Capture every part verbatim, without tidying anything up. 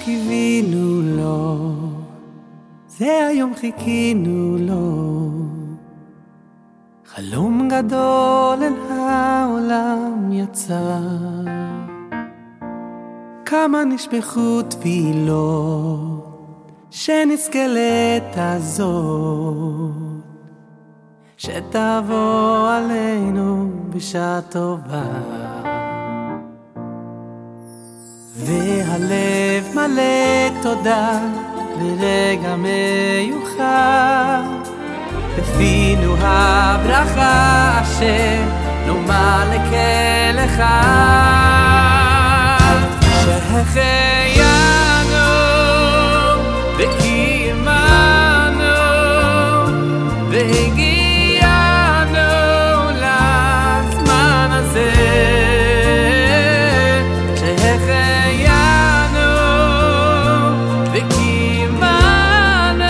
קיווינו לו, זה היום חיכינו לו. חלום גדול אל העולם יצא, כמה נשפכו תפילות שנזכה לעת הזאת, שתבוא עלינו בשעה טובה. והלב מלא תודה ברגע מיוחד, בפינו הברכה אשר נאמר לכל אחד. שהחיינו וקיימנו והגיענו לזמן הזה. שהחיינו וקיימנו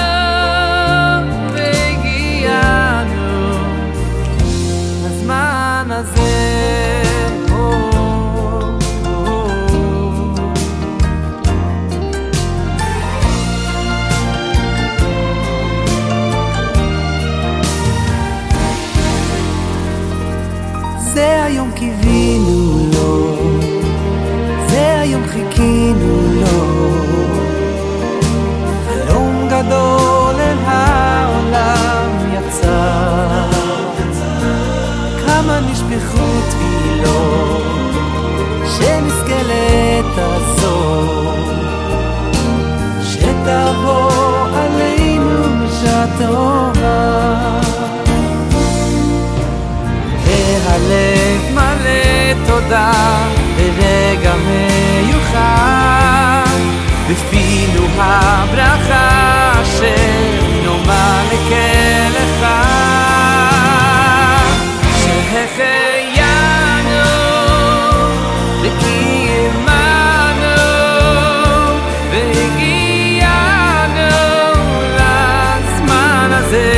והגיענו לזמן הזה. זה היום קיווינו לו, זה היום חיכינו לו. חלום גדול אל העולם יצא, כמה נשפכו תפילות שנזכה לעת הזאת, שתבוא עלינו בשעה טובה. והלב מלא תודה ברגע מיוחד, בפינו הברכה אשר נאמר לכל אחד. שהחיינו וקיימנו והגיענו לזמן הזה.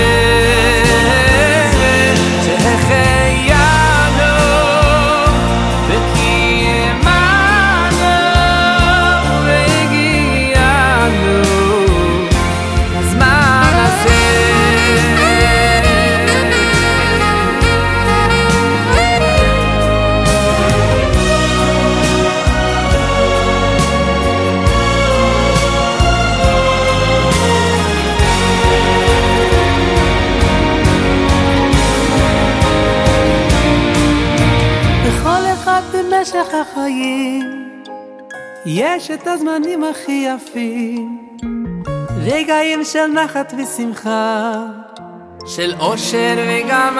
במשך החיים יש את הזמנים הכי יפים, רגעים של נחת ושמחה, של אושר וגם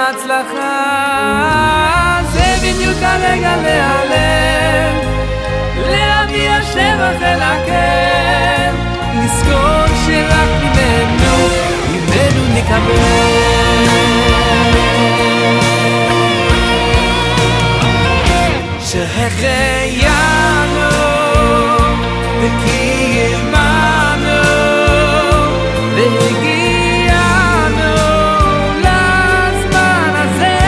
הצלחה. זה בדיוק הרגע להלל, להביא השבח אל הקהל, לזכור שרק ממנו, ממנו נקבל. שהחיינו וקיימנו והגיענו לזמן הזה.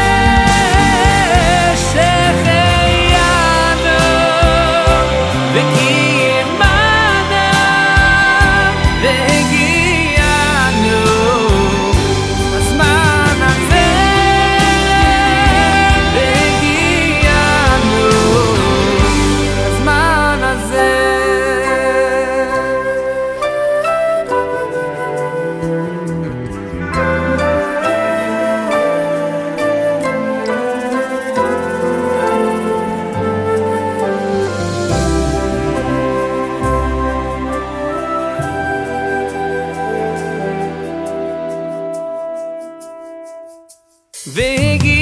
שהחיינו וקיימנו והגיענו לזמן הזה. Vegi